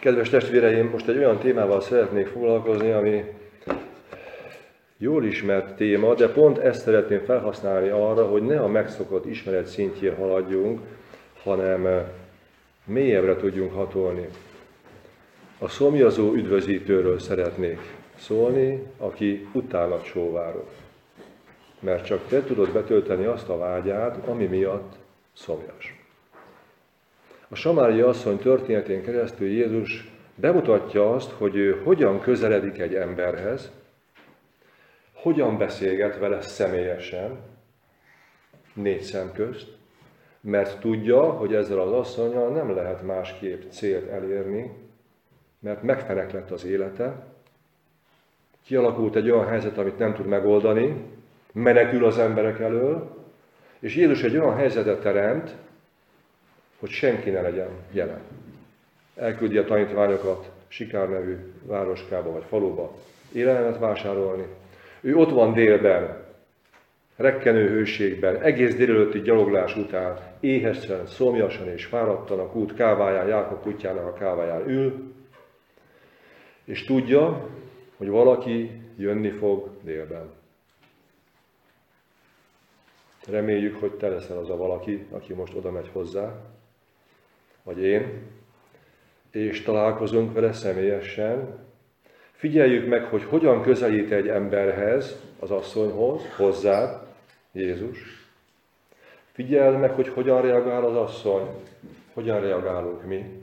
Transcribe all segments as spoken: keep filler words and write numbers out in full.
Kedves testvéreim, most egy olyan témával szeretnék foglalkozni, ami jól ismert téma, de pont ezt szeretném felhasználni arra, hogy ne a megszokott ismeret szintjén haladjunk, hanem mélyebbre tudjunk hatolni. A szomjazó üdvözítőről szeretnék szólni, aki utána csóvárog. Mert csak te tudod betölteni azt a vágyát, ami miatt szomjas. A samáriai asszony történetén keresztül Jézus bemutatja azt, hogy ő hogyan közeledik egy emberhez, hogyan beszélget vele személyesen, négy szem közt, mert tudja, hogy ezzel az asszonnyal nem lehet másképp célt elérni, mert megfenek lett az élete, kialakult egy olyan helyzet, amit nem tud megoldani, menekül az emberek elől, és Jézus egy olyan helyzetet teremt, hogy senki ne legyen jelen. Elküldi a tanítványokat Sikár nevű városkába vagy faluba élelmet vásárolni. Ő ott van délben, rekkenő hőségben, egész délelőtti gyaloglás után, éhesen, szomjasan és fáradtan a kút káváján, Jákob kutyának a káváján ül, és tudja, hogy valaki jönni fog délben. Reméljük, hogy te leszel az a valaki, aki most oda megy hozzá, vagy én, és találkozunk vele személyesen. Figyeljük meg, hogy hogyan közelít egy emberhez, az asszonyhoz, hozzád, Jézus. Figyeld meg, hogy hogyan reagál az asszony, hogyan reagálunk mi.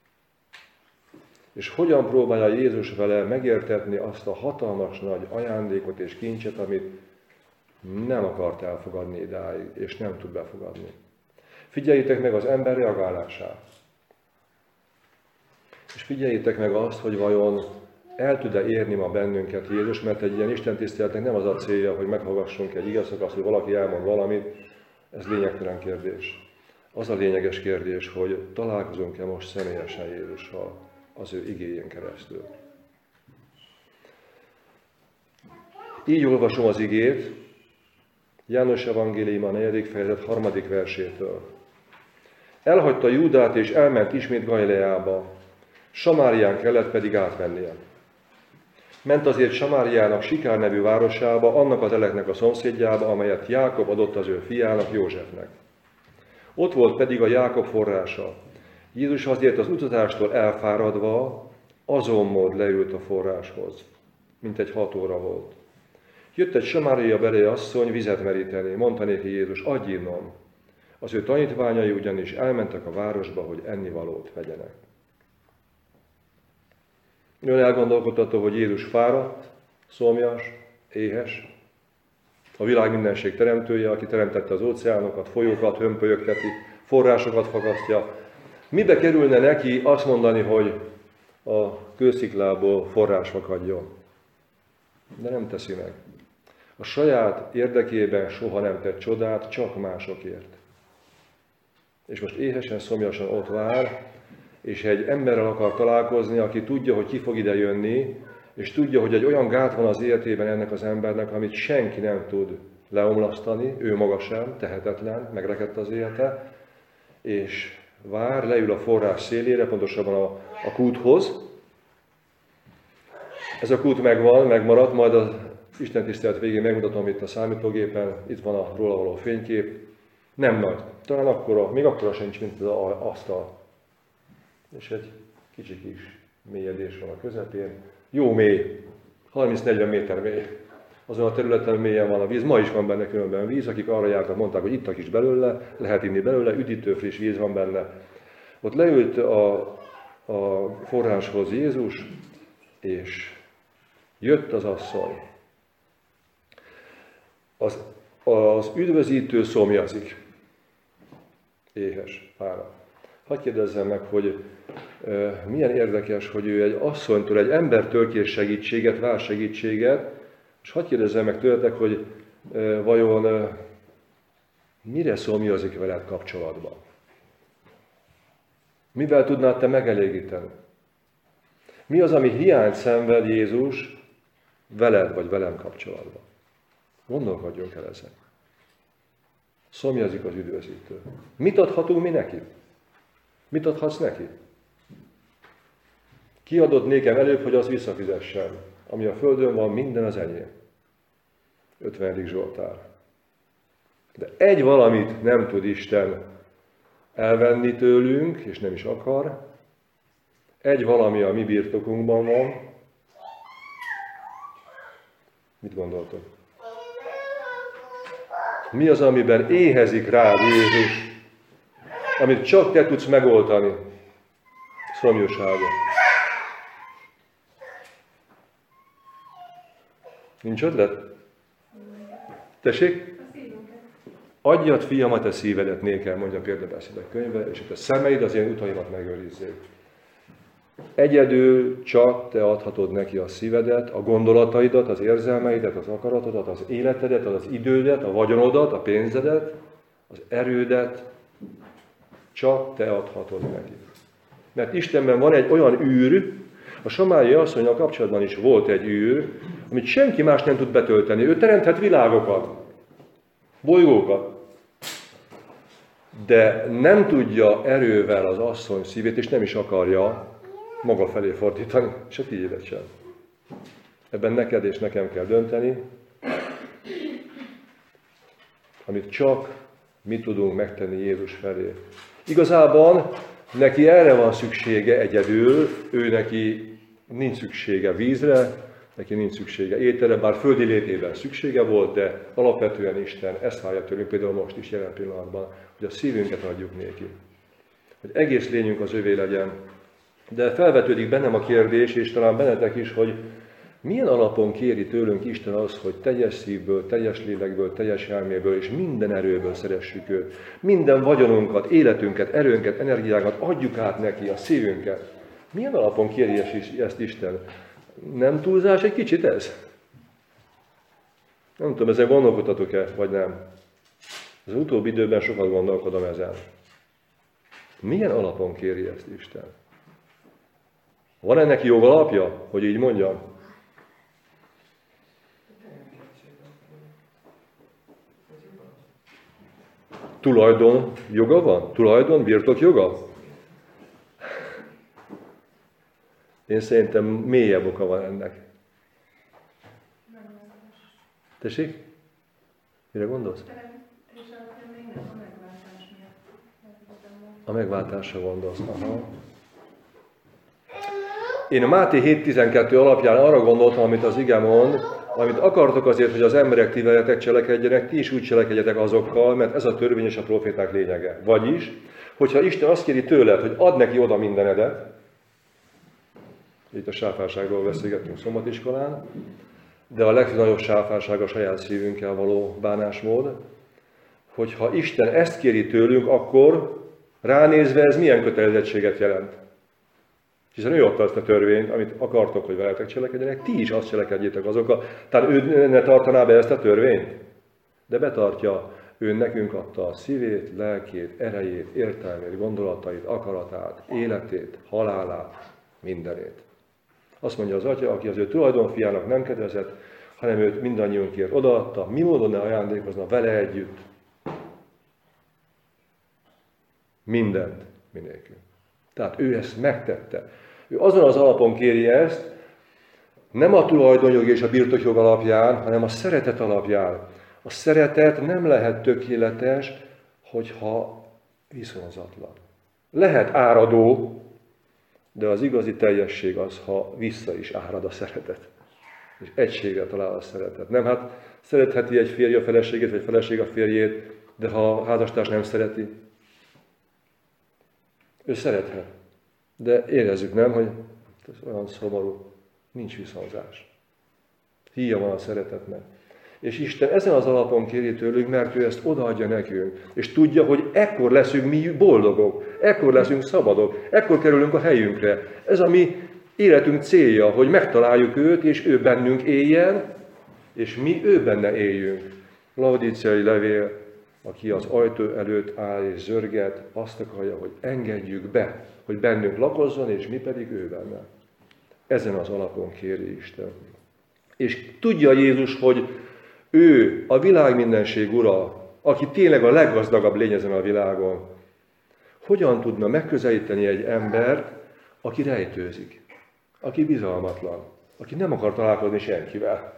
És hogyan próbálja Jézus vele megértetni azt a hatalmas nagy ajándékot és kincset, amit nem akart elfogadni idáig, és nem tud befogadni. Figyeljétek meg az ember reagálását. És figyeljétek meg azt, hogy vajon el tud-e érni ma bennünket Jézus, mert egy ilyen istentiszteletnek nem az a célja, hogy meghallgassunk egy igazszakaszt, hogy valaki elmond valamit, ez lényegtelen kérdés. Az a lényeges kérdés, hogy találkozunk-e most személyesen Jézussal az ő igéjén keresztül. Így olvasom az igét, János evangélium a negyedik fejezet harmadik versétől. Elhagyta Júdát és elment ismét Galileába, Samárián kellett pedig átmennie. Ment azért Samáriának Sikár nevű városába, annak az eleknek a szomszédjába, amelyet Jákob adott az ő fiának, Józsefnek. Ott volt pedig a Jákob forrása. Jézus azért az utazástól elfáradva azonmód leült a forráshoz, mint egy hat óra volt. Jött egy samáriai belé asszony vizet meríteni, mondta néki Jézus, adj innom. Az ő tanítványai ugyanis elmentek a városba, hogy ennivalót vegyenek. Ön elgondolkodható, hogy Jézus fáradt, szomjas, éhes. A világ mindenség teremtője, aki teremtette az óceánokat, folyókat, hömpölyögteti, forrásokat fakasztja. Mibe kerülne neki azt mondani, hogy a kősziklából forrás fakadjon? De nem teszi meg. A saját érdekében soha nem tett csodát, csak másokért. És most éhesen, szomjasan ott vár, és egy emberrel akar találkozni, aki tudja, hogy ki fog ide jönni, és tudja, hogy egy olyan gát van az életében ennek az embernek, amit senki nem tud leomlasztani, ő maga sem, tehetetlen, megrekedt az élete, és vár, leül a forrás szélére, pontosabban a, a kúthoz. Ez a kút megvan, megmaradt, majd az istentisztelet végén megmutatom itt a számítógépen, itt van a róla való fénykép. Nem nagy, talán akkora, még akkora sincs, mint az asztal. És egy kicsi kis mélyedés van a közepén. Jó mély, harminc-negyven méter mély. Azon a területen mélyen van a víz, ma is van benne különben víz, akik arra jártak, mondták, hogy ittak is belőle, lehet inni belőle, üdítő friss víz van benne. Ott leült a, a forráshoz Jézus, és jött az asszony. Az, az üdvözítő szomjazik, éhes, fáradt. Hadd kérdezzem meg, hogy e, milyen érdekes, hogy ő egy asszonytól, egy embertől kér segítséget, vár segítséget, és hadd kérdezzem meg tőletek, hogy e, vajon e, mire szomjazik veled kapcsolatban? Mivel tudnád te megelégíteni? Mi az, ami hiányt szenved Jézus veled vagy velem kapcsolatban? Gondolkodjunk el ezen. Szomjazik az üdvözítő. Mit adhatunk mi neki? Mit adhatsz neki? Ki adott nékem előbb, hogy azt visszafizessem? Ami a földön van, minden az enyém. ötvenedik Zsoltár. De egy valamit nem tud Isten elvenni tőlünk, és nem is akar. Egy valami a mi birtokunkban van. Mit gondoltok? Mi az, amiben éhezik rád Jézus, amit csak te tudsz megoldani? Szomjúságot. Nincs ötlet? Tessék? Adjad, fiam, a te szívedet nékem, mondja a Példabeszédek könyve, és a te szemeid az én utaimat megőrizzék. Egyedül csak te adhatod neki a szívedet, a gondolataidat, az érzelmeidet, az akaratodat, az életedet, az idődet, a vagyonodat, a pénzedet, az erődet, csak te adhatod neki. Mert Istenben van egy olyan űr, a Samáriai asszonnyal kapcsolatban is volt egy űr, amit senki más nem tud betölteni. Ő teremthet világokat, bolygókat, de nem tudja erővel az asszony szívét, és nem is akarja maga felé fordítani, és a tiédet sem. Ebben neked és nekem kell dönteni, amit csak mi tudunk megtenni Jézus felé. Igazából neki erre van szüksége egyedül, ő neki nincs szüksége vízre, neki nincs szüksége ételre, bár földi létében szüksége volt, de alapvetően Isten ezt várja tőlünk, például most is jelen pillanatban, hogy a szívünket adjuk néki. Hogy egész lényünk az övé legyen. De felvetődik bennem a kérdés, és talán bennetek is, hogy milyen alapon kéri tőlünk Isten az, hogy teljes szívből, teljes lélekből, teljes elméből és minden erőből szeressük őt. Minden vagyonunkat, életünket, erőnket, energiánkat adjuk át neki, a szívünket. Milyen alapon kéri ezt Isten? Nem túlzás egy kicsit ez? Nem tudom, ezen gondolkodtatok-e, vagy nem? Az utóbbi időben sokat gondolkodom ezen. Milyen alapon kéri ezt Isten? Van ennek jogalapja, hogy így mondjam? Tulajdon joga van? Tulajdon, birtok joga? Én szerintem mélyebb oka van ennek. Tessék? Mire gondolsz? A megváltásra gondolsz. Aha. Én a Máté hét tizenkettő alapján arra gondoltam, amit az ige mond, amit akartok azért, hogy az emberek ti veletek cselekedjenek, ti is úgy cselekedjetek azokkal, mert ez a törvény és a proféták lényege. Vagyis, hogyha Isten azt kéri tőled, hogy add neki oda mindenedet, itt a sáfárságról beszélgettünk szombatiskolán, de a legnagyobb sáfárság a saját szívünkkel való bánásmód, hogyha Isten ezt kéri tőlünk, akkor ránézve ez milyen kötelezettséget jelent. Hiszen ő adta azt a törvényt, amit akartok, hogy veletek cselekedjenek, ti is azt cselekedjétek azokkal. Tehát ő ne tartaná be ezt a törvényt? De betartja, ő nekünk adta a szívét, lelkét, erejét, értelmét, gondolatait, akaratát, életét, halálát, mindenét. Azt mondja az Atya, aki az ő tulajdonfiának nem kedvezett, hanem őt mindannyiunkért odaadta, mi módon ne ajándékozna vele együtt. Mindent, minélkül. Tehát ő ezt megtette. Ő azon az alapon kéri ezt, nem a tulajdonjog és a birtokjog alapján, hanem a szeretet alapján. A szeretet nem lehet tökéletes, hogyha viszonzatlan. Lehet áradó, de az igazi teljesség az, ha vissza is árad a szeretet. És egységre talál a szeretet. Nem, hát szeretheti egy férj a feleségét, vagy feleség a férjét, de ha a házastárs nem szereti, ő szerethet. De érezzük, nem, hogy ez olyan szomorú, nincs viszonzás. Híja van a szeretetnek. És Isten ezen az alapon kéri tőlünk, mert ő ezt odaadja nekünk. És tudja, hogy ekkor leszünk mi boldogok, ekkor leszünk szabadok, ekkor kerülünk a helyünkre. Ez a mi életünk célja, hogy megtaláljuk őt, és ő bennünk éljen, és mi ő benne éljünk. Laodíceai levél, aki az ajtó előtt áll és zörget, azt akarja, hogy engedjük be, hogy bennünk lakozzon, és mi pedig ő benne. Ezen az alapon kéri Isten. És tudja Jézus, hogy ő a világ mindenség ura, aki tényleg a leggazdagabb lény ezen a világon, hogyan tudna megközelíteni egy embert, aki rejtőzik. aki bizalmatlan, aki nem akar találkozni senkivel.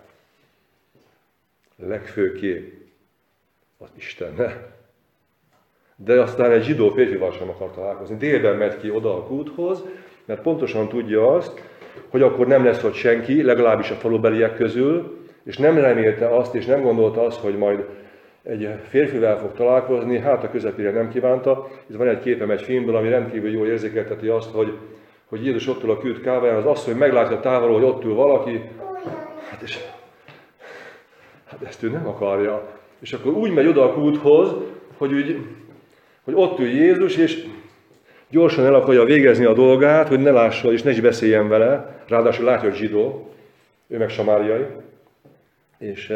Legfőképp az Istennel. De aztán egy zsidó férfival sem akar találkozni. Délben megy ki oda a kúthoz, mert pontosan tudja azt, hogy akkor nem lesz ott senki, legalábbis a falubeliek közül, és nem remélte azt, és nem gondolta azt, hogy majd egy férfivel fog találkozni, hát a közepére nem kívánta. Itt van egy képem egy filmből, ami rendkívül jól érzékelteti azt, hogy, hogy Jézus ott ül a kút káváján, az asszony meglátja távolról, hogy ott ül valaki, hát, és, hát ezt ő nem akarja. És akkor úgy megy oda a kúthoz, hogy, úgy, hogy ott ül Jézus, és gyorsan el akarja végezni a dolgát, hogy ne lássa és ne is beszéljen vele, ráadásul látja, hogy zsidó, ő meg samáriai, és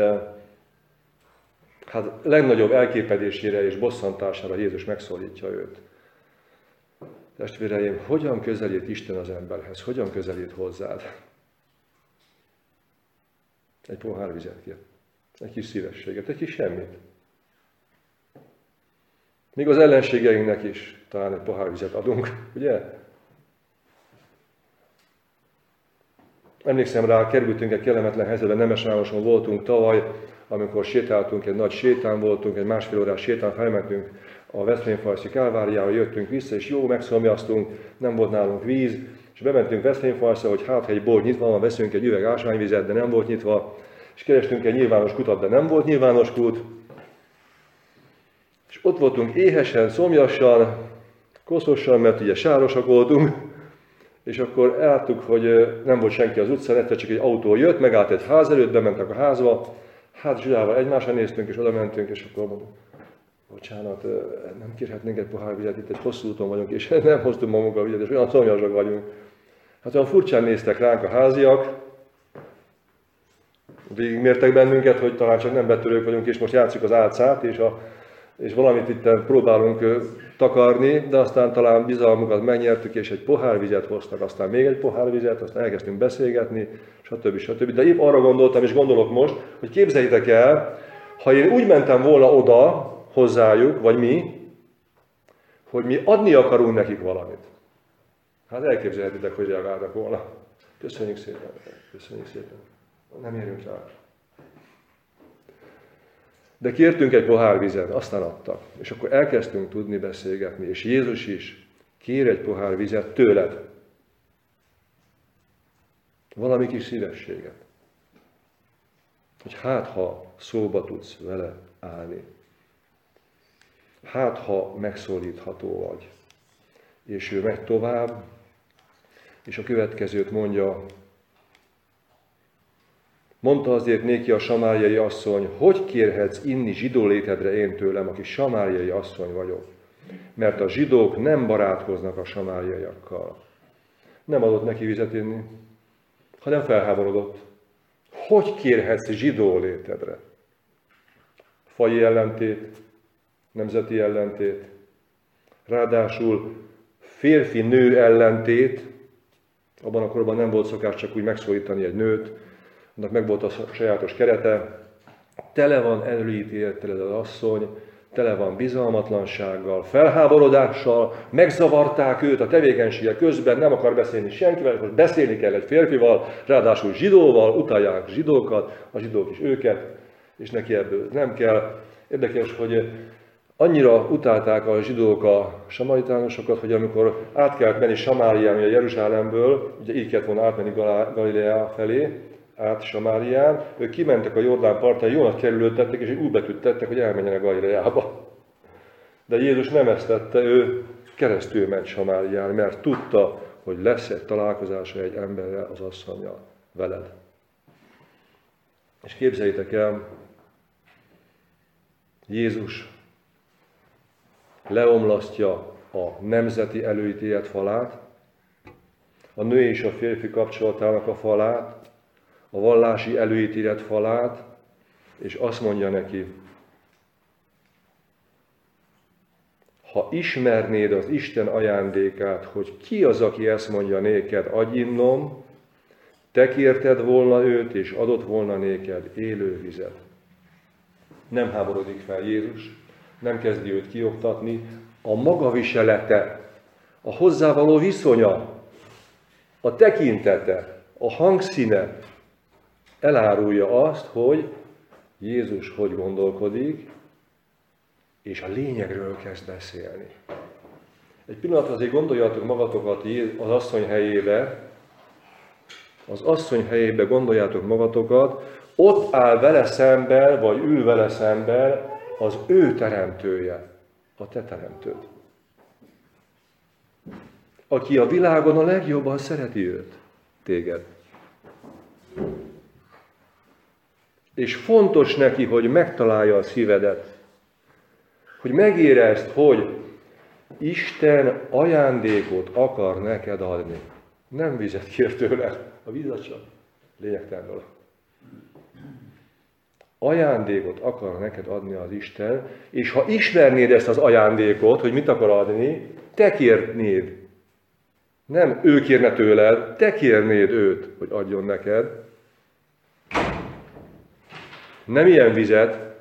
hát legnagyobb elképedésére és bosszantására Jézus megszólítja őt. Testvéreim, hogyan közelít Isten az emberhez? Hogyan közelít hozzád? Egy pohár vizet kér. Egy kis szívességet, egy kis semmit. Még az ellenségeinknek is talán egy pohár vizet adunk, ugye? Emlékszem rá, kerültünk egy kellemetlen helyzetben, Nemesvároson voltunk tavaly, amikor sétáltunk, egy nagy sétán voltunk, egy másfél órás sétán, felmentünk a Veszprémfalvai Kálváriára, jöttünk vissza, és jó megszomjaztunk, nem volt nálunk víz, és bementünk Veszprémfalvai, hogy hát, ha egy bolt nyitva van, veszünk egy üveg ásványvizet, de nem volt nyitva, és kerestünk egy nyilvános kutat, de nem volt nyilvános kút. És ott voltunk éhesen, szomjasan, koszosan, mert ugye sárosak voltunk, és akkor láttuk, hogy nem volt senki az utcán, egyszer csak egy autó jött, megállt egy ház előtt, bementek a házba, hát Zsuzsával egymásra néztünk, és oda mentünk, és akkor mondom, bocsánat, nem kérhetnénk egy pohár vizet, itt egy hosszú úton vagyunk, és nem hoztunk magunkkal vizet, és olyan szomjasak vagyunk. Hát olyan furcsán néztek ránk a háziak, végigmértek bennünket, hogy talán csak nem betörők vagyunk, és most játsszuk az álcát, és, a, és valamit itt próbálunk takarni, de aztán talán bizalmukat megnyertük, és egy pohár vizet hoztak, aztán még egy pohár vizet, aztán elkezdtünk beszélgetni, stb. stb. De épp arra gondoltam, és gondolok most, hogy képzeljétek el, ha én úgy mentem volna oda hozzájuk, vagy mi, hogy mi adni akarunk nekik valamit. Hát elképzelhetitek, hogy reagáltak volna. Köszönjük szépen, köszönjük szépen. Nem érünk rá. De kértünk egy pohár vizet, aztán adtak. És akkor elkezdtünk tudni beszélgetni, és Jézus is kér egy pohár vizet tőled. Valami kis szívességet. Hogy hát, ha szóba tudsz vele állni. Hát, ha megszólítható vagy. És ő megy tovább, és a következőt mondja, mondta azért néki a samáriai asszony, hogy kérhetsz inni zsidó létedre én tőlem, aki samáriai asszony vagyok. Mert a zsidók nem barátkoznak a samáriaiakkal. Nem adott neki vizet inni, hanem felháborodott. Hogy kérhetsz zsidó létedre? Faji ellentét, nemzeti ellentét, ráadásul férfi-nő ellentét, abban a korban nem volt szokás csak úgy megszólítani egy nőt, annak meg volt a sajátos kerete, tele van előítélettel ez az asszony, tele van bizalmatlansággal, felháborodással, megzavarták őt a tevékenysége közben, nem akar beszélni senkivel, most beszélni kell egy férfival, ráadásul zsidóval, utálják zsidókat, a zsidók is őket, és neki ebből nem kell. Érdekes, hogy annyira utálták a zsidók a samaritánusokat, hogy amikor át kellett menni Samárián, ugye Jeruzsálemből, ugye így kellett volna átmenni Galileá felé, át Samárián, ők kimentek a Jordán partján, jó nagy kerülőt tettek, és egy új betűt tettek, hogy elmenjenek Galileába. De Jézus nem ezt tette, ő keresztül ment Samárián, mert tudta, hogy lesz egy találkozása egy emberrel, az asszonnyal, veled. És képzeljétek el, Jézus leomlasztja a nemzeti előítélet falát, a nő és a férfi kapcsolatának a falát, a vallási előítélet falát, és azt mondja neki, ha ismernéd az Isten ajándékát, hogy ki az, aki ezt mondja néked, adj innom, te kérted volna őt, és adott volna néked élő vizet. Nem háborodik fel Jézus, nem kezdi őt kioktatni, a maga viselete, a hozzávaló viszonya A tekintete, a hangszíne elárulja azt, hogy Jézus hogy gondolkodik, és a lényegről kezd beszélni. Egy pillanat azért gondoljatok magatokat az asszony helyébe, az asszony helyébe gondoljátok magatokat, ott áll vele szemben, vagy ül vele szemben az ő teremtője, a te teremtőd. Aki a világon a legjobban szereti őt, téged. És fontos neki, hogy megtalálja a szívedet, hogy megérezd, hogy Isten ajándékot akar neked adni. Nem vizet kér tőled, a víz csak lényegtelen dolog. Ajándékot akar neked adni az Isten, és ha ismernéd ezt az ajándékot, hogy mit akar adni, te kérnéd. Nem ő kérne tőled, te kérnéd őt, hogy adjon neked. Nem ilyen vizet,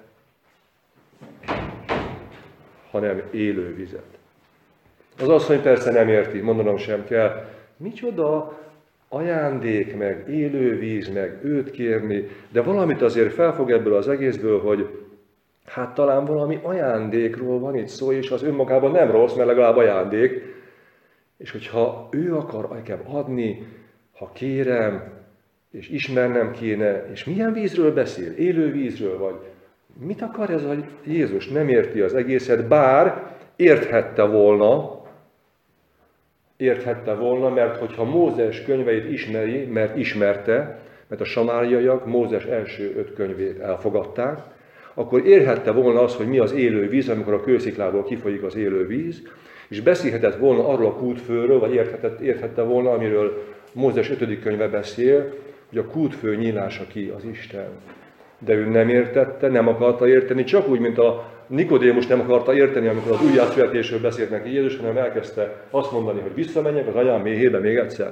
hanem élő vizet. Az asszony persze nem érti, mondanom sem kell. Micsoda ajándék, meg élő víz, meg őt kérni, de valamit azért felfog ebből az egészből, hogy hát talán valami ajándékról van itt szó, és az önmagában nem rossz, mert legalább ajándék. És hogyha ő akar nekem adni, ha kérem, és ismernem kéne, és milyen vízről beszél? Élő vízről, vagy mit akar ez a Jézus? Nem érti az egészet, bár érthette volna, érthette volna, mert hogyha Mózes könyveit ismeri, mert ismerte, mert a samáriaiak Mózes első öt könyvét elfogadták, akkor érhette volna az, hogy mi az élő víz, amikor a kősziklából kifolyik az élő víz, és beszélhetett volna arról a kútfőről, vagy érthette, érthette volna, amiről Mózes ötödik könyve beszél, hogy a kútfő nyílása ki az Isten. De ő nem értette, nem akarta érteni, csak úgy, mint a Nikodémus nem akarta érteni, amikor az újjászületésről beszélt neki Jézus, hanem elkezdte azt mondani, hogy visszamenjek az anyám méhébe még egyszer.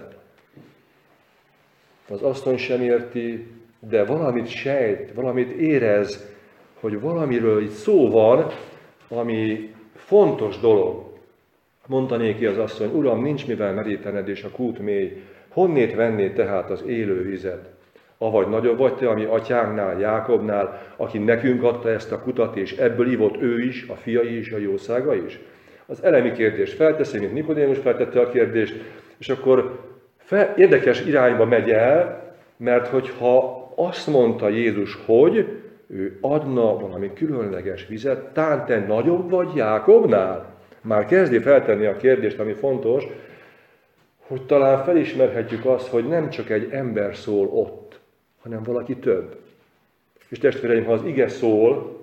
Az asszony sem érti, de valamit sejt, valamit érez, hogy valamiről itt szó van, ami fontos dolog. Mondta néki az asszony, Uram, nincs mivel merítened, és a kút mély. Honnét vennéd tehát az élő vizet? Avagy nagyobb vagy te, ami atyánknál, Jákobnál, aki nekünk adta ezt a kutat, és ebből ivott ő is, a fiai is, a jószága is? Az elemi kérdést felteszi, mint Nikodémus feltette a kérdést, és akkor fel, érdekes irányba megy el, mert hogyha azt mondta Jézus, hogy ő adna valami különleges vizet, tán te nagyobb vagy Jákobnál? Már kezdi feltenni a kérdést, ami fontos, hogy talán felismerhetjük azt, hogy nem csak egy ember szól ott, hanem valaki több. És testvéreim, ha az ige szól,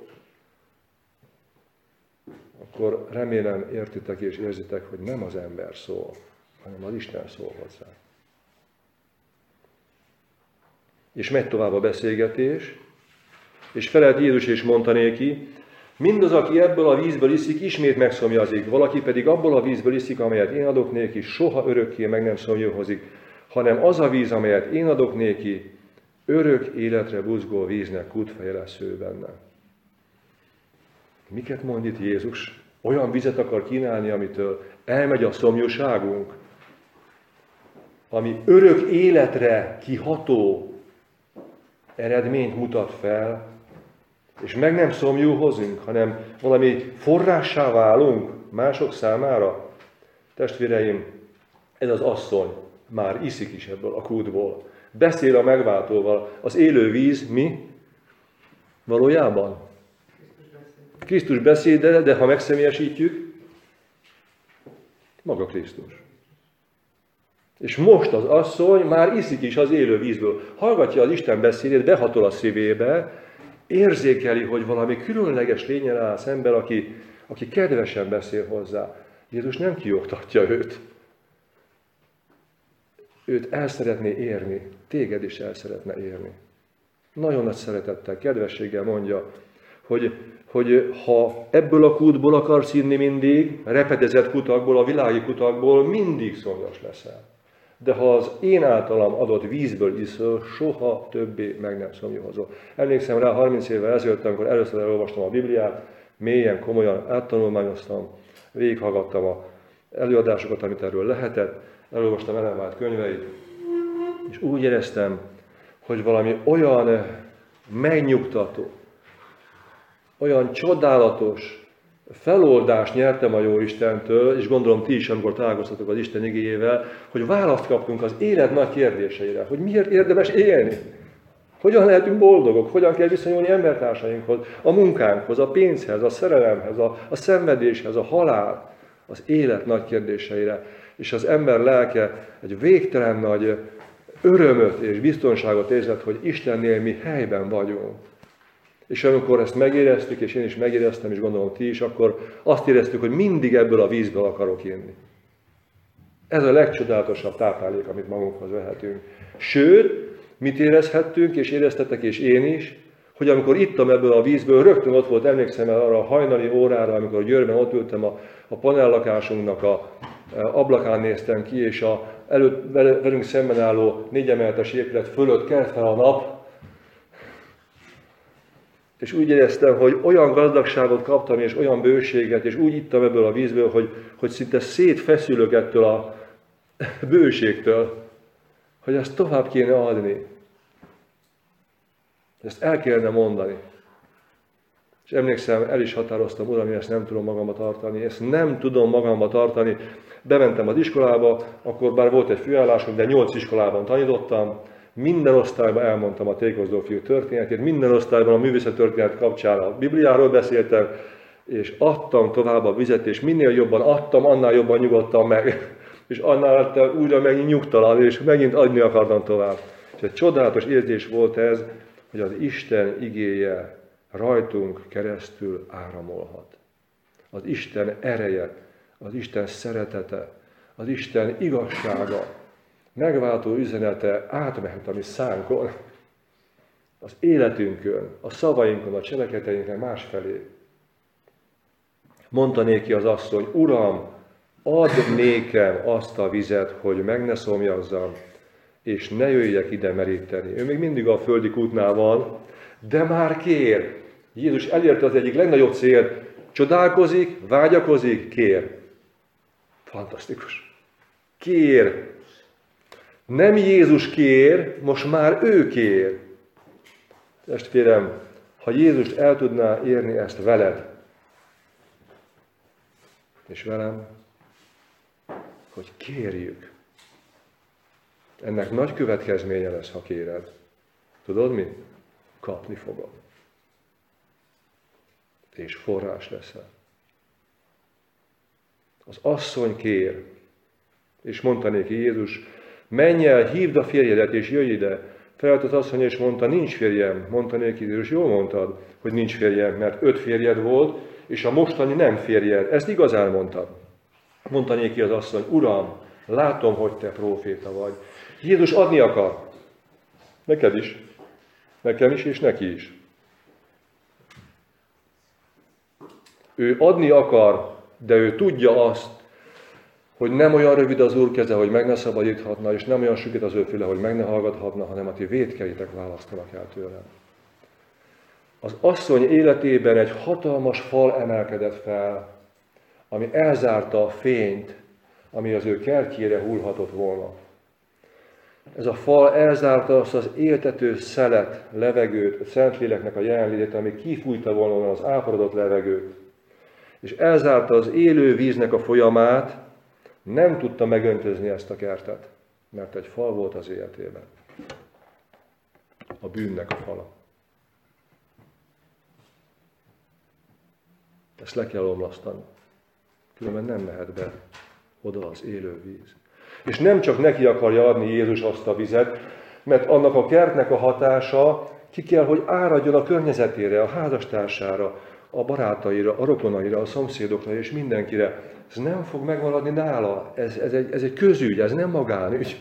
akkor remélem értitek és érzitek, hogy nem az ember szól, hanem az Isten szól hozzá. És megy tovább a beszélgetés, és felelt Jézus és mondta néki, mindaz, aki ebből a vízből iszik, ismét megszomjazik, valaki pedig abból a vízből iszik, amelyet én adok néki, soha örökké meg nem szomjúhozik, hanem az a víz, amelyet én adok néki, örök életre buzgó víznek kútfeje lesz ő benne. Miket mond itt Jézus? Olyan vizet akar kínálni, amitől elmegy a szomjúságunk, ami örök életre kiható eredményt mutat fel, és meg nem szomjúhozunk, hanem valami forrássá válunk mások számára. Testvéreim, ez az asszony már iszik is ebből a kútból. Beszél a megváltóval. Az élő víz mi? Valójában? Krisztus beszéde, de ha megszemélyesítjük, maga Krisztus. És most az asszony már iszik is az élő vízből. Hallgatja az Isten beszédét, behatol a szívébe, érzékeli, hogy valami különleges lényen áll szemben, aki, aki kedvesen beszél hozzá. Jézus nem kioktatja őt. Őt el szeretné érni, téged is el szeretne érni. Nagyon nagy szeretettel, kedvességgel mondja, hogy, hogy ha ebből a kútból akarsz inni mindig, repedezett kutakból, a világi kutakból, mindig szomjas leszel. De ha az én általam adott vízből iszol, soha többé meg nem szomjúhozol. Emlékszem rá harminc évvel ezelőtt, amikor először elolvastam a Bibliát, mélyen, komolyan áttanulmányoztam, végighallgattam az előadásokat, amit erről lehetett. elolvastam Ellen White könyveit, és úgy éreztem, hogy valami olyan megnyugtató, olyan csodálatos feloldást nyertem a Jóistentől, és gondolom ti is, amikor találkoztatok az Isten igéjével, hogy választ kaptunk az élet nagy kérdéseire, hogy miért érdemes élni, hogyan lehetünk boldogok, hogyan kell viszonyulni embertársainkhoz, a munkánkhoz, a pénzhez, a szerelemhez, a, a szenvedéshez, a halál, az élet nagy kérdéseire. És az ember lelke egy végtelen nagy örömöt és biztonságot érzett, hogy Istennél mi helyben vagyunk. És amikor ezt megéreztük, és én is megéreztem, és gondolom ti is, akkor azt éreztük, hogy mindig ebből a vízből akarok inni. Ez a legcsodálatosabb táplálék, amit magunkhoz vehetünk. Sőt, mit érezhettünk, és éreztetek, és én is, hogy amikor ittam ebből a vízből, rögtön ott volt, emlékszem el arra a hajnali órára, amikor Győrben ott ültem a, a panellakásunknak a, a ablakán néztem ki, és a előtt velünk szemben álló négyemeletes épület fölött kelt fel a nap, és úgy éreztem, hogy olyan gazdagságot kaptam, és olyan bőséget, és úgy ittam ebből a vízből, hogy, hogy szinte szétfeszülök ettől a bőségtől, hogy ezt tovább kéne adni. Ezt el kellene mondani. És emlékszem, el is határoztam, Uram, én ezt nem tudom magamba tartani, ezt nem tudom magamba tartani. Bementem az iskolába, akkor bár volt egy főállásunk, de nyolc iskolában tanítottam, minden osztályban elmondtam a tékozló fiú történetét, minden osztályban a művészettörténet kapcsán a Bibliáról beszéltem, és adtam tovább a vizet, és minél jobban adtam, annál jobban nyugodtam meg. És annál lettem újra megint nyugtalan, és megint adni akartam tovább. És egy csodálatos érzés volt ez, hogy az Isten igéje rajtunk keresztül áramolhat. Az Isten ereje, az Isten szeretete, az Isten igazsága, megváltó üzenete átmehet a mi szánkon, az életünkön, a szavainkon, a cselekedeteinkön másfelé. Mondta néki az asszony, Uram, add nékem azt a vizet, hogy meg ne szomjazzam, és ne jöjjek ide meríteni. Ő még mindig a földi kútnál van, de már kér. Jézus elérte az egyik legnagyobb célt, csodálkozik, vágyakozik, kér. Fantasztikus. Kér. Nem Jézus kér, most már ő kér. Testvérem, ha Jézust el tudná érni ezt veled, és velem, hogy kérjük. Ennek nagy következménye lesz, ha kéred. Tudod mi? Kapni fogod. És forrás leszel. Az asszony kér, és mondta néki Jézus, menj el, hívd a férjedet, és jöjj ide. Felelt az asszony, és mondta, nincs férjem. Mondta néki Jézus, jól mondtad, hogy nincs férjem, mert öt férjed volt, és a mostani nem férjed. Ezt igazán mondtad. Mondta néki az asszony, Uram, látom, hogy te próféta vagy. Jézus adni akar. Neked is. Nekem is, és neki is. Ő adni akar, de ő tudja azt, hogy nem olyan rövid az Úr keze, hogy meg ne szabadíthatna, és nem olyan süket az ő füle, hogy meg ne hallgathatna, hanem a ti vétkeitek választanak el tőle. Az asszony életében egy hatalmas fal emelkedett fel, ami elzárta a fényt, ami az ő kertjére hullhatott volna. Ez a fal elzárta azt az éltető szelet, levegőt, a Szentléleknek a jelenlétét, ami kifújta volna az áporodott levegőt. És elzárta az élő víznek a folyamát, nem tudta megöntözni ezt a kertet, mert egy fal volt az életében. A bűnnek a fala. Ezt le kell omlasztani. Különben nem mehet be oda az élő víz. És nem csak neki akarja adni Jézus azt a vizet, mert annak a kertnek a hatása ki kell, hogy áradjon a környezetére, a házastársára, a barátaira, a rokonaira, a szomszédokra és mindenkire. Ez nem fog megmaradni nála. Ez, ez, egy, ez egy közügy, ez nem magánügy.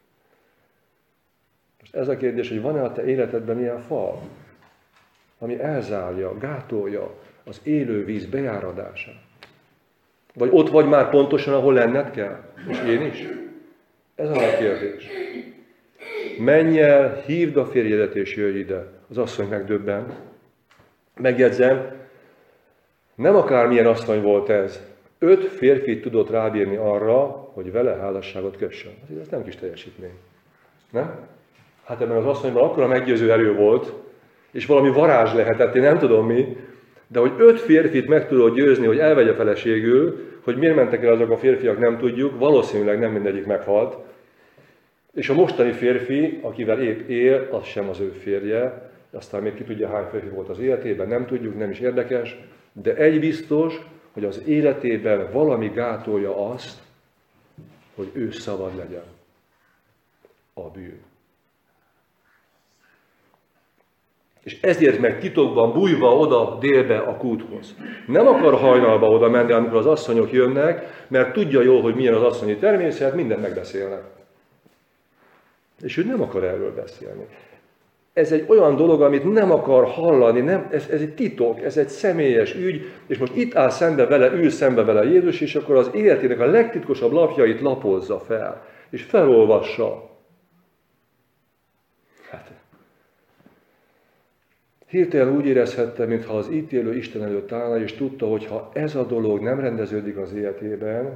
Most ez a kérdés, hogy van-e a te életedben ilyen fal, ami elzárja, gátolja az élő víz bejáradását? Vagy ott vagy már pontosan, ahol lenned kell? És én is? Ez a nagy kérdés. Menj el, hívd a férjedet és jöjj ide. Az asszony megdöbben. Megjegyzem, nem akármilyen asszony volt ez. öt férfit tudott rábírni arra, hogy vele házasságot kössön. Hát ez nem kis teljesítmény. Nem? Hát ebben az asszonyban akkora meggyőző erő volt, és valami varázs lehetett, én nem tudom mi, de hogy öt férfit meg tudott győzni, hogy elvegye feleségül, hogy miért mentek el azok a férfiak, nem tudjuk, valószínűleg nem mindegyik meghalt. És a mostani férfi, akivel épp él, az sem az ő férje, aztán még ki tudja, hány férfi volt az életében, nem tudjuk, nem is érdekes, de egy biztos, hogy az életében valami gátolja azt, hogy ő szabad legyen. A bűn. És ezért meg titokban bújva oda délbe a kúthoz. Nem akar hajnalba oda menni, amikor az asszonyok jönnek, mert tudja jól, hogy milyen az asszonyi természet, mindent megbeszélnek. És ő nem akar erről beszélni. Ez egy olyan dolog, amit nem akar hallani, nem, ez, ez egy titok, ez egy személyes ügy, és most itt áll szembe vele, ül szembe vele Jézus, és akkor az életének a legtitkosabb lapjait lapozza fel, és felolvassa. Hát, hirtelen úgy érezhette, mintha az ítélő Isten előtt állna, és tudta, hogy ha ez a dolog nem rendeződik az életében,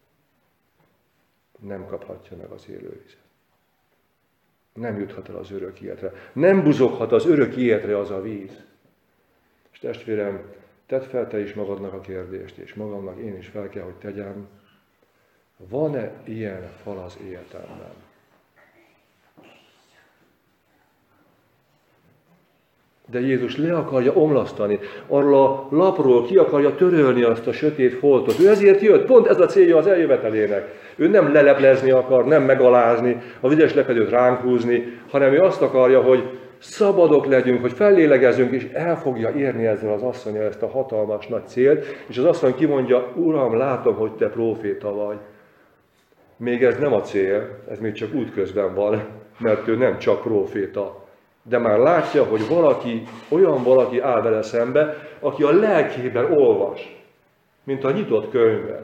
nem kaphatja meg az élővizet. Nem juthat el az örök életre. Nem buzoghat az örök életre az a víz. És testvérem, tedd fel te is magadnak a kérdést, és magamnak én is fel kell, hogy tegyem. Van-e ilyen fal az életemben? De Jézus le akarja omlasztani, arról a lapról ki akarja törölni azt a sötét foltot. Ő ezért jött, pont ez a célja az eljövetelének. Ő nem leleplezni akar, nem megalázni, a vizes lepedőt ránk húzni, hanem ő azt akarja, hogy szabadok legyünk, hogy fellélegezzünk, és el fogja érni ezzel az asszonnyal ezt a hatalmas nagy célt, és az asszony kimondja, Uram, látom, hogy te próféta vagy. Még ez nem a cél, ez még csak útközben van, mert ő nem csak próféta. De már látja, hogy valaki, olyan valaki áll vele szembe, aki a lelkében olvas, mint a nyitott könyvben.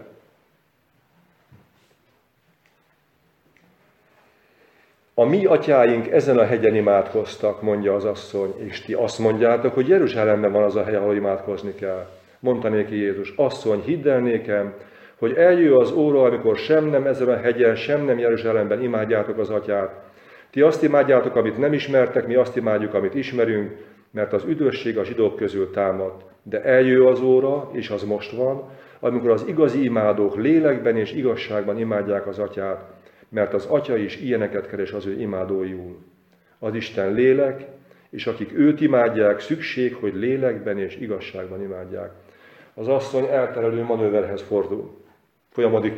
A mi atyáink ezen a hegyen imádkoztak, mondja az asszony, és ti azt mondjátok, hogy Jeruzsálemben van az a hely, ahol imádkozni kell. Mondta néki Jézus, asszony, hidd el nékem, hogy eljön az óra, amikor sem nem ezen a hegyen, sem nem Jeruzsálemben imádjátok az atyát. Ti azt imádjátok, amit nem ismertek, mi azt imádjuk, amit ismerünk, mert az üdvösség a zsidók közül támad. De eljön az óra, és az most van, amikor az igazi imádók lélekben és igazságban imádják az atyát, mert az atya is ilyeneket keres az ő imádóiul. Az Isten lélek, és akik őt imádják, szükség, hogy lélekben és igazságban imádják. Az asszony elterelő manőverhez fordul. Folyamodik.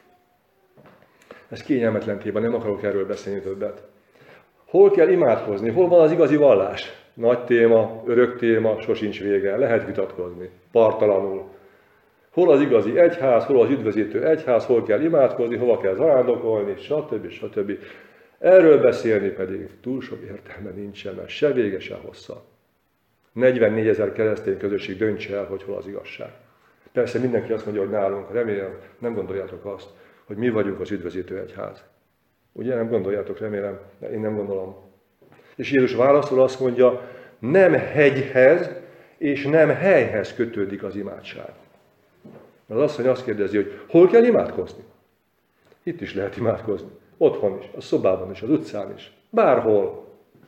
Ez kényelmetlen téma, nem akarok erről beszélni többet. Hol kell imádkozni? Hol van az igazi vallás? Nagy téma, örök téma, sosincs vége. Lehet vitatkozni, partalanul. Hol az igazi egyház, hol az üdvözítő egyház, hol kell imádkozni, hova kell zarándokolni, stb. stb. Erről beszélni pedig túl sok értelme nincsen, mert se vége, se hossza. negyvennégyezer keresztény közösség döntse el, hogy hol az igazság. Persze mindenki azt mondja, hogy nálunk, remélem, nem gondoljátok azt, hogy mi vagyunk az üdvözítő egyház. Ugye nem gondoljátok, remélem, de én nem gondolom. És Jézus válaszol azt mondja, nem hegyhez és nem helyhez kötődik az imádság. Az asszony azt kérdezi, hogy hol kell imádkozni? Itt is lehet imádkozni. Otthon is, a szobában is, az utcán is. Bárhol.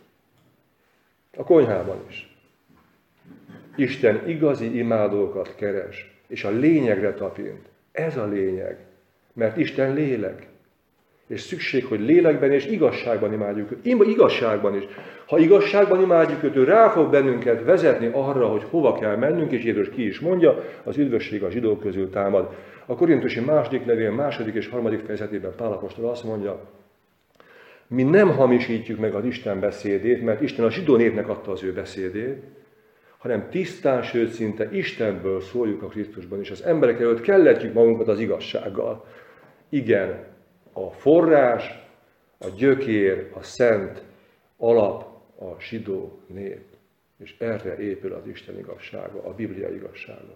A konyhában is. Isten igazi imádókat keres, és a lényegre tapint. Ez a lényeg. Mert Isten lélek. És szükség, hogy lélekben és igazságban imádjuk őt. Igazságban is. Ha igazságban imádjuk őt, ő rá fog bennünket vezetni arra, hogy hova kell mennünk, és Jézus ki is mondja, az üdvösség a zsidók közül támad. A korintusi második levél második és harmadik fejezetében Pál apostol azt mondja, mi nem hamisítjuk meg az Isten beszédét, mert Isten a zsidó népnek adta az ő beszédét, hanem tisztán, sőt szinte Istenből szóljuk a Krisztusban, és az emberek előtt kelletjük magunkat az igazsággal. Igen, a forrás, a gyökér, a szent alap, a zsidó nép. És erre épül az Isten igazsága, a Biblia igazsága.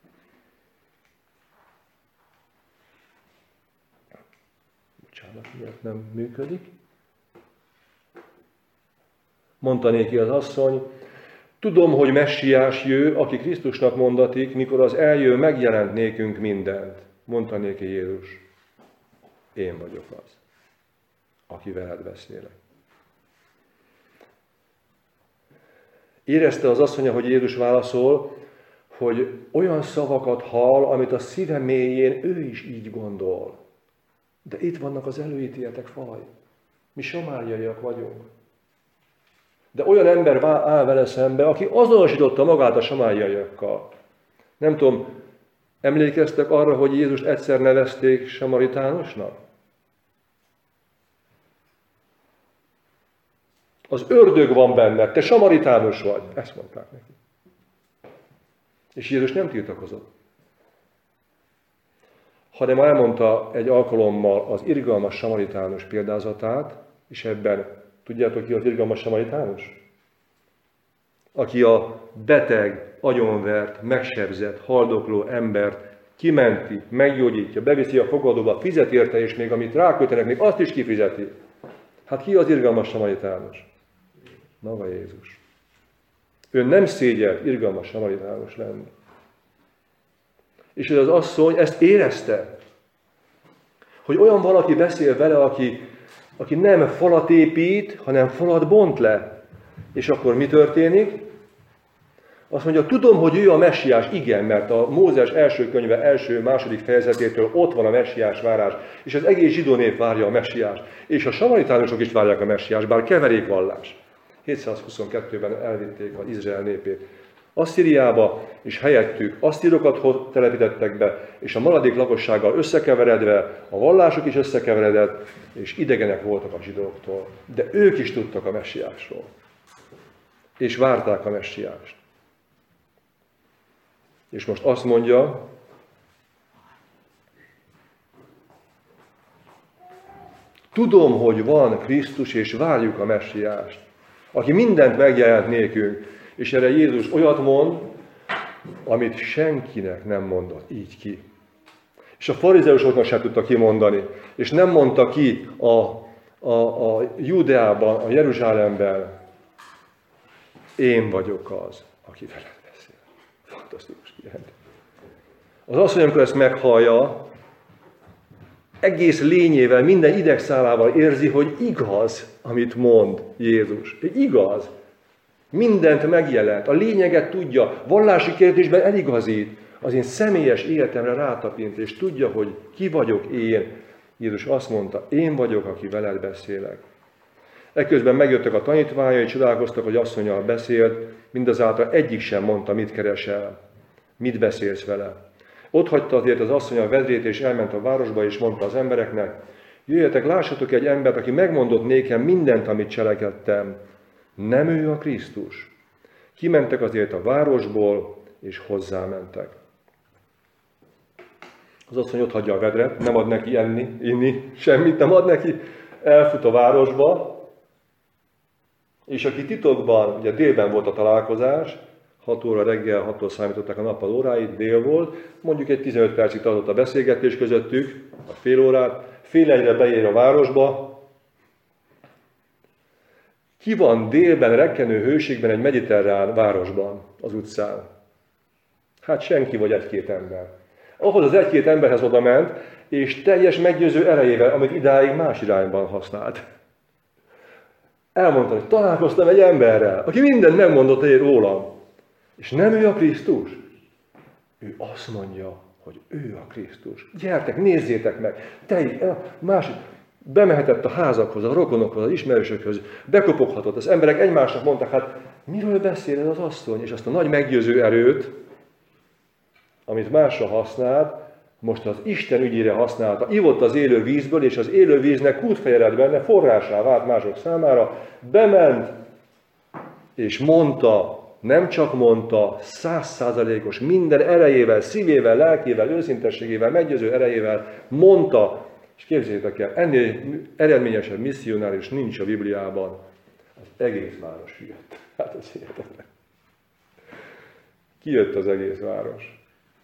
Bocsánat, miért nem működik? Mondta néki az asszony, Tudom, hogy Messiás jő, aki Krisztusnak mondatik, mikor az eljő, megjelent nékünk mindent. Mondta néki Jézus, én vagyok az, aki veled beszélek. Érezte az asszonya, hogy Jézus válaszol, hogy olyan szavakat hall, amit a szíve mélyén ő is így gondol. De itt vannak az előítéltek falai. Mi samáriaiak vagyunk. De olyan ember áll vele szembe, aki azonosította magát a samáriaiakkal. Nem tudom, emlékeztek arra, hogy Jézust egyszer nevezték samaritánusnak? Az ördög van benned, te samaritánus vagy. Ezt mondták neki. És Jézus nem tiltakozott. Hanem elmondta egy alkalommal az irgalmas samaritánus példázatát, és ebben, tudjátok ki az irgalmas samaritánus? Aki a beteg, agyonvert, megsebzett, haldokló embert kimenti, meggyógyítja, beviszi a fogadóba, fizet érte, és még amit rákötenek, még azt is kifizeti. Hát ki az irgalmas samaritánus? Maga Jézus. Ő nem szégyelt irgalmas samaritánus lenni. És ez az asszony ezt érezte, hogy olyan valaki beszél vele, aki, aki nem falat épít, hanem falat bont le. És akkor mi történik? Azt mondja, tudom, hogy ő a Messiás. Igen, mert a Mózes első könyve első, második fejezetétől ott van a Messiás várás, és az egész zsidó nép várja a Messiást. És a samaritánusok is várják a Messiást, bár keverékvallás. hétszázhuszonkettőben elvitték az Izrael népét Asszíriába, és helyettük asszírokat telepítettek be, és a maradék lakossággal összekeveredve, a vallások is összekeveredett, és idegenek voltak a zsidóktól. De ők is tudtak a Messiásról. És várták a Messiást. És most azt mondja, tudom, hogy van Krisztus, és várjuk a Messiást, aki mindent megjelent nékünk. És erre Jézus olyat mond, amit senkinek nem mondott így ki. És a farizeusoknak sem tudta kimondani. És nem mondta ki a, a, a Judeában, a Jeruzsálemben, én vagyok az, aki veled beszél. Fantasztikus kijelent. Az asszony, amikor ezt meghallja, egész lényével, minden idegszálával érzi, hogy igaz, amit mond Jézus. Igaz. Mindent megjelent, a lényeget tudja, vallási kérdésben eligazít, az én személyes életemre rátapint, és tudja, hogy ki vagyok én. Jézus azt mondta, én vagyok, aki veled beszélek. Ekközben megjöttek a tanítványai, csodálkoztak, hogy asszonnyal beszélt, mindazáltal egyik sem mondta, mit keresel, mit beszélsz vele. Ott hagyta azért az asszony a vedrét, és elment a városba, és mondta az embereknek, jöjjetek, lássatok egy embert, aki megmondott nékem mindent, amit cselekedtem. Nem ő a Krisztus. Kimentek azért a városból, és hozzámentek. Az asszony ott hagyja a vedret, nem ad neki enni, inni, semmit nem ad neki, elfut a városba, és aki titokban, ugye délben volt a találkozás, hat óra reggel, hattól számították a nappal óráit, dél volt, mondjuk egy tizenöt percig tartott a beszélgetés közöttük, a fél órát, fél egyre beér a városba. Ki van délben, rekkenő hőségben egy mediterrán városban, az utcán? Hát senki vagy egy-két ember. Ahhoz az egy-két emberhez oda ment, és teljes meggyőző erejével, amit idáig más irányban használt. Elmondta, hogy találkoztam egy emberrel, aki mindent megmondott egy rólam. És nem ő a Krisztus. Ő azt mondja, hogy ő a Krisztus. Gyertek, nézzétek meg. Te, másik, bemehetett a házakhoz, a rokonokhoz, az ismerősökhöz, bekopoghatott. Az emberek egymásnak mondták, hát miről beszél ez az asszony? És azt a nagy meggyőző erőt, amit másra használt, most az Isten ügyére használta. Ivott az élő vízből, és az élő víznek kútfeje lett benne, forrásá vált mások számára. Bement, és mondta, nem csak mondta, százszázalékos, minden erejével, szívével, lelkével, őszintességével, meggyőző erejével mondta, és képzeljétek el, ennél eredményesebb misszionárius nincs a Bibliában. Az egész város jött. Hát ez hihetetlen. Kijött az egész város.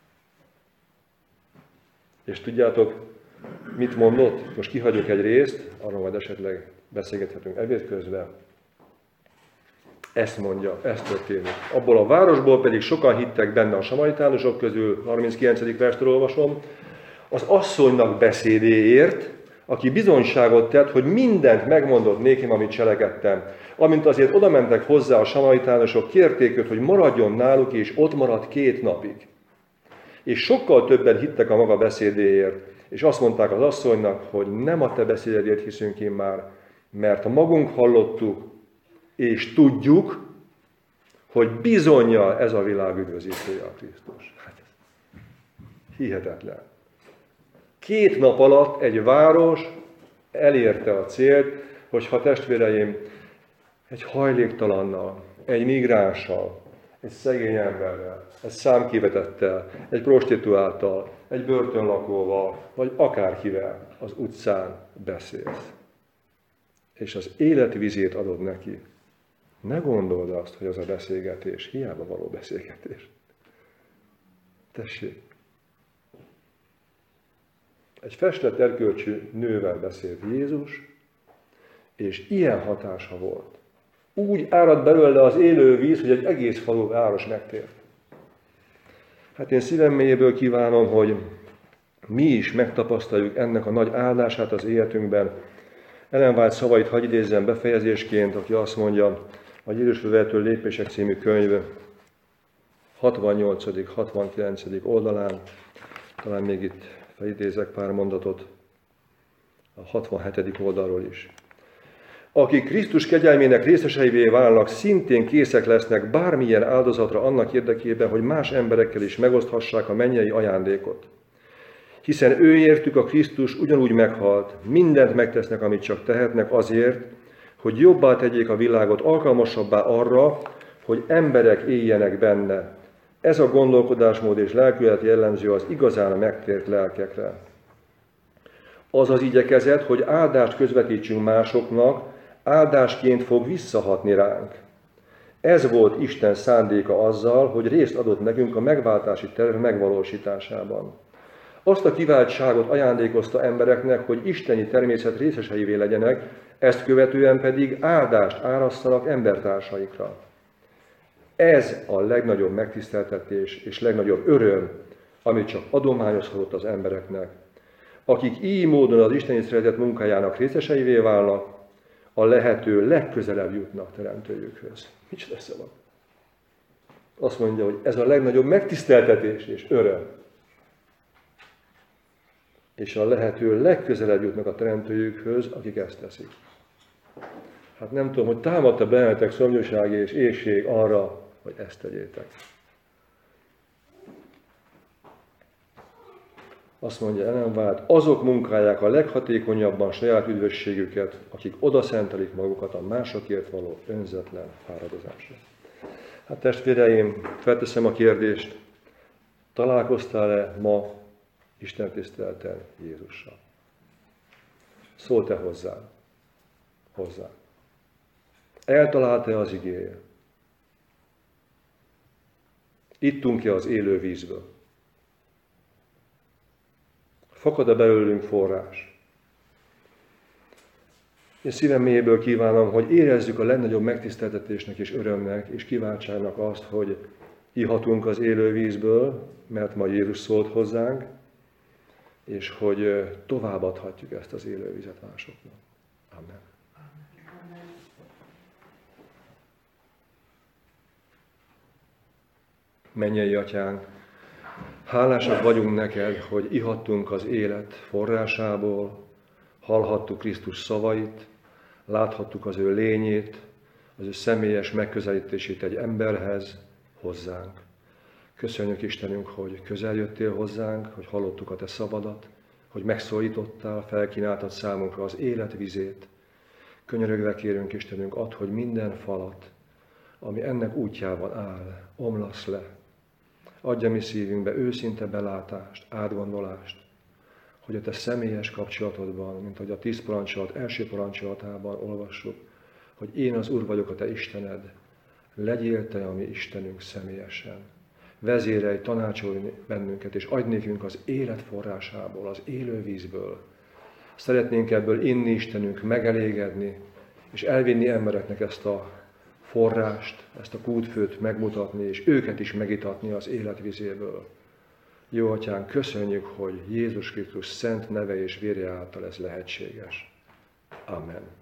És tudjátok, mit mondott? Most kihagyok egy részt, arról majd esetleg beszélgethetünk ebéd közben. Ezt mondja, ez történik. Abból a városból pedig sokan hittek benne a samaritánusok közül, harminckilencedik verstől olvasom, az asszonynak beszédéért, aki bizonyságot tett, hogy mindent megmondott nékem, amit cselekedtem. Amint azért oda mentek hozzá a samaritánusok, kérték őt, hogy maradjon náluk, és ott maradt két napig. És sokkal többen hittek a maga beszédéért, és azt mondták az asszonynak, hogy nem a te beszédedért hiszünk én már, mert magunk hallottuk, és tudjuk, hogy bizonnyal ez a világ üdvözítője a Krisztus. Hát ez hihetetlen. Két nap alatt egy város elérte a célt, hogyha testvéreim, egy hajléktalannal, egy migránssal, egy szegény emberrel, egy számkivetettel, egy prostituáltal, egy börtönlakóval, vagy akárkivel az utcán beszélsz. És az életvizét adod neki. Ne gondold azt, hogy az a beszélgetés hiába való beszélgetés. Tessék! Egy festett erkölcsű nővel beszélt Jézus, és ilyen hatása volt. Úgy árad belőle az élő víz, hogy egy egész falu város megtért. Hát én szívem mélyéből kívánom, hogy mi is megtapasztaljuk ennek a nagy áldását az életünkben. Ellen White szavait hadd idézzem befejezésként, aki azt mondja, a Jézusról vehető lépések című könyv hatvannyolcadik hatvankilencedik oldalán, talán még itt felidézek pár mondatot, a hatvanhetedik oldalról is. Akik Krisztus kegyelmének részeseivé válnak, szintén készek lesznek bármilyen áldozatra annak érdekében, hogy más emberekkel is megoszthassák a mennyei ajándékot. Hiszen ő értük a Krisztus ugyanúgy meghalt, mindent megtesznek, amit csak tehetnek azért, hogy jobbá tegyék a világot, alkalmasabbá arra, hogy emberek éljenek benne. Ez a gondolkodásmód és lelkület jellemző az igazán megtért lelkekre. Az az igyekezet, hogy áldást közvetítsünk másoknak, áldásként fog visszahatni ránk. Ez volt Isten szándéka azzal, hogy részt adott nekünk a megváltási terv megvalósításában. Azt a kiváltságot ajándékozta embereknek, hogy isteni természet részeseivé legyenek, ezt követően pedig áldást árasszanak embertársaikra. Ez a legnagyobb megtiszteltetés és legnagyobb öröm, amit csak adományozhatott az embereknek. Akik így módon az isteni szeretet munkájának részeseivé válnak, a lehető legközelebb jutnak teremtőjükhöz. Micsoda szavak? Azt mondja, hogy ez a legnagyobb megtiszteltetés és öröm. És a lehető legközelebb jutnak a teremtőjükhöz, akik ezt teszik. Hát nem tudom, hogy támadta bennetek szomjúság és éhség arra, hogy ezt tegyétek. Azt mondja Ellen White, azok munkálják a leghatékonyabban saját üdvösségüket, akik odaszentelik magukat a másokért való önzetlen fáradozásra. Hát testvéreim, felteszem a kérdést, találkoztál-e ma Isten tiszteleten Jézussal? Szólt-e hozzá? Hozzá. Eltalálta-e az igéje? Ittunk-e az élő vízből? Fakad-e belőlünk forrás? Én szívem mélyéből kívánom, hogy érezzük a legnagyobb megtiszteltetésnek és örömnek és kiváltságnak azt, hogy ihatunk az élő vízből, mert ma Jézus szólt hozzánk, és hogy továbbadhatjuk ezt az élő vizet másoknak. Amen. Mennyei Atyánk, hálásak vagyunk neked, hogy ihattunk az élet forrásából, hallhattuk Krisztus szavait, láthattuk az ő lényét, az ő személyes megközelítését egy emberhez, hozzánk. Köszönjük Istenünk, hogy közel jöttél hozzánk, hogy hallottuk a te szavadat, hogy megszólítottál, felkínáltad számunkra az élet vizét. Könyörögve kérünk Istenünk, add, hogy minden falat, ami ennek útjában áll, omlasz le. Adja mi szívünkbe őszinte belátást, átgondolást, hogy a te személyes kapcsolatodban, mint ahogy a tíz parancsolat első parancsolatában olvassuk, hogy én az Úr vagyok, a te Istened, legyél te a mi Istenünk személyesen. Vezérelj, tanácsolj bennünket, és adj nékünk az élet forrásából, az élő vízből. Szeretnénk ebből inni, Istenünk, megelégedni, és elvinni embereknek ezt a forrást, ezt a kútfőt megmutatni, és őket is megitatni az életvizéből. Jó Atyánk, köszönjük, hogy Jézus Krisztus szent neve és vérje által ez lehetséges. Amen.